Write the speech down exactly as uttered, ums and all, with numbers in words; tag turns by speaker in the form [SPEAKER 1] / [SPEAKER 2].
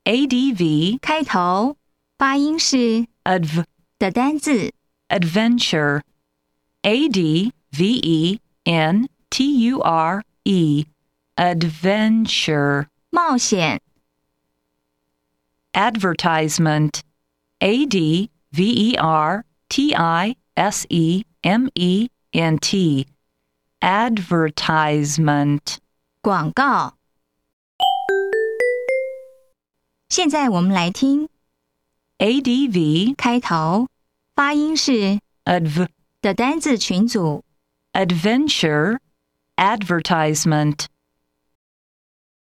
[SPEAKER 1] A D V
[SPEAKER 2] 开头发音是
[SPEAKER 1] adv
[SPEAKER 2] 的单字
[SPEAKER 1] adventure A D V E N T U R E adventure
[SPEAKER 2] 冒险
[SPEAKER 1] advertisement A D V E R T I S E M E N T advertisement
[SPEAKER 2] 广告。现在我们来听
[SPEAKER 1] A D V
[SPEAKER 2] 开头发音是
[SPEAKER 1] adv
[SPEAKER 2] 的单字群组
[SPEAKER 1] adventure advertisement